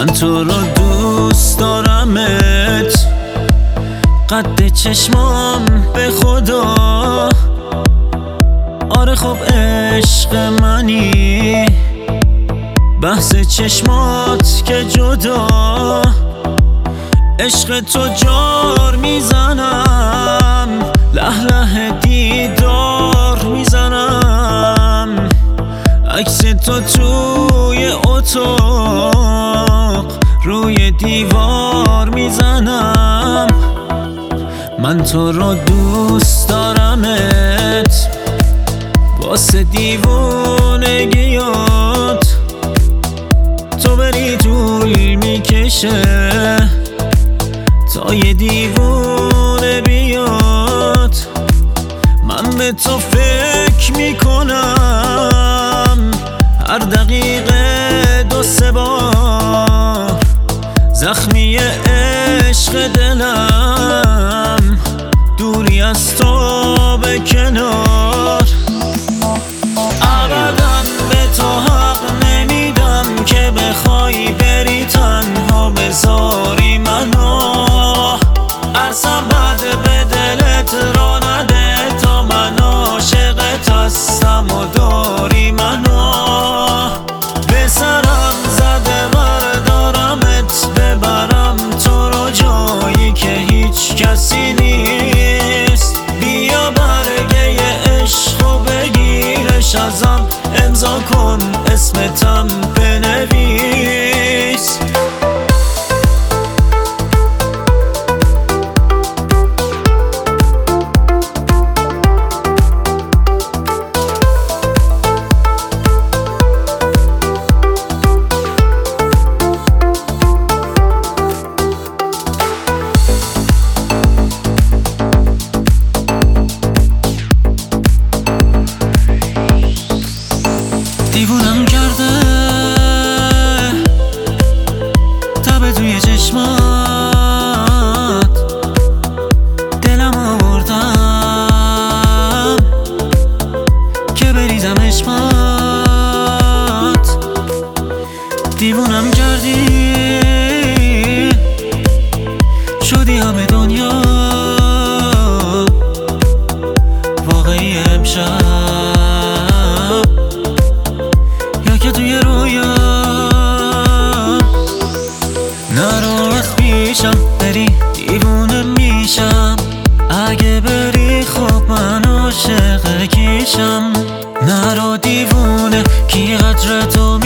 من تو رو دوست دارمت، قد چشمام به خدا. آره خب عشق منی، بحث چشمات که جدا. عشق تو جار میزنم، له له دیدار میزنم. عکس تو توی اتاق روی دیوار میزنم. من تو رو دوست دارمت، واسه دیوونگیات تو بری طول میکشه تا یه دیوونه بیاد. من به تو فکر میکنم هر دقیقه 2-3 بار. زخمی عشق دلم دوری از تو به کنار. ابدا به تو حق نمیدم که بخوای بری تنها بذاری منو. اصلا بد به دلت را نده تا من عاشقت هستم و داری منو. به سرم زده بردارمت ببرم تو رو جایی که هیچ کسی نیست. بیا برگه عشق و بگیرش ازم، امضا کن اسمتم بنویس. دیوونم کرده تب توی چشمات، دلم آوردم که بریزم عشقات. دیوونم کردی شدی همه دنیا واقعی امشب، که توی رویا. نرو از پیشم بری دیوونه میشم، اگه بری خب من عاشق کیشم. نرو دیوونه کی قدر تو